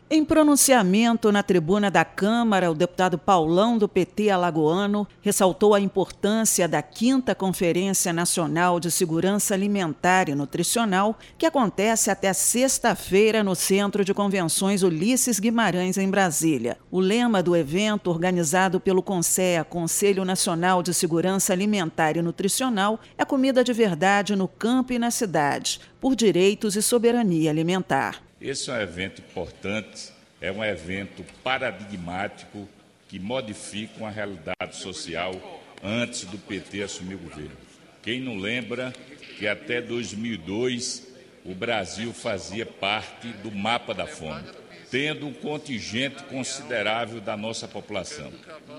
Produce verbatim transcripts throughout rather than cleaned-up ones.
Em pronunciamento na tribuna da Câmara, o deputado Paulão, do P T alagoano, ressaltou a importância da quinta Conferência Nacional de Segurança Alimentar e Nutricional, que acontece até sexta-feira no Centro de Convenções Ulisses Guimarães, em Brasília. O lema do evento, organizado pelo CONSEA, Conselho Nacional de Segurança Alimentar e Nutricional, é comida de verdade no campo e na cidade, por direitos e soberania alimentar. Esse é um evento importante, é um evento paradigmático que modifica uma realidade social antes do P T assumir o governo. Quem não lembra que até dois mil e dois o Brasil fazia parte do mapa da fome, tendo um contingente considerável da nossa população.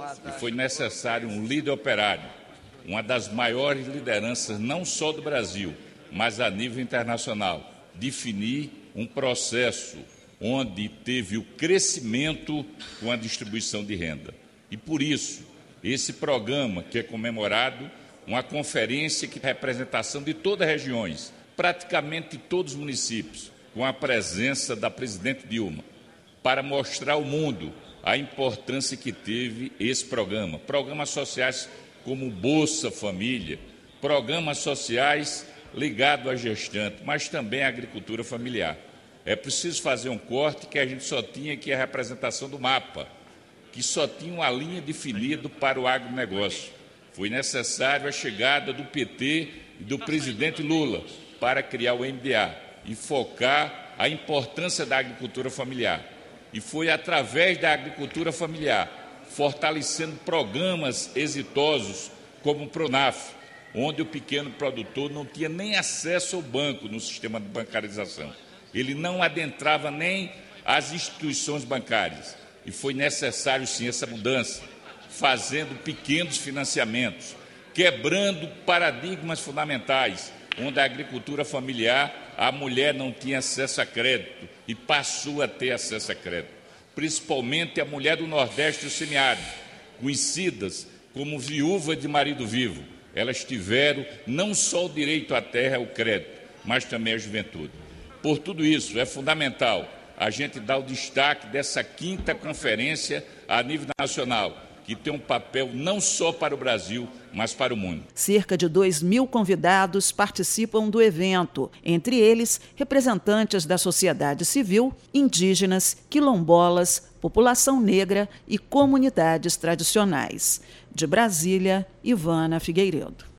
E foi necessário um líder operário, uma das maiores lideranças não só do Brasil, mas a nível internacional, definir um processo onde teve o crescimento com a distribuição de renda. E, por isso, esse programa que é comemorado, uma conferência que tem representação de todas as regiões, praticamente todos os municípios, com a presença da presidente Dilma, para mostrar ao mundo a importância que teve esse programa. Programas sociais como Bolsa Família, programas sociais ligados à gestante, mas também à agricultura familiar. É preciso fazer um corte que a gente só tinha aqui a representação do mapa, que só tinha uma linha definida para o agronegócio. Foi necessário a chegada do P T e do presidente Lula para criar o M D A e focar a importância da agricultura familiar. E foi através da agricultura familiar, fortalecendo programas exitosos como o Pronaf, onde o pequeno produtor não tinha nem acesso ao banco no sistema de bancarização. Ele não adentrava nem as instituições bancárias. E foi necessário, sim, essa mudança, fazendo pequenos financiamentos, quebrando paradigmas fundamentais, onde a agricultura familiar, a mulher não tinha acesso a crédito e passou a ter acesso a crédito. Principalmente a mulher do Nordeste e do semiárido, conhecidas como viúva de marido vivo. Elas tiveram não só o direito à terra e ao crédito, mas também à juventude. Por tudo isso, é fundamental a gente dar o destaque dessa quinta conferência a nível nacional, que tem um papel não só para o Brasil, mas para o mundo. Cerca de dois mil convidados participam do evento, entre eles representantes da sociedade civil, indígenas, quilombolas, população negra e comunidades tradicionais. De Brasília, Ivana Figueiredo.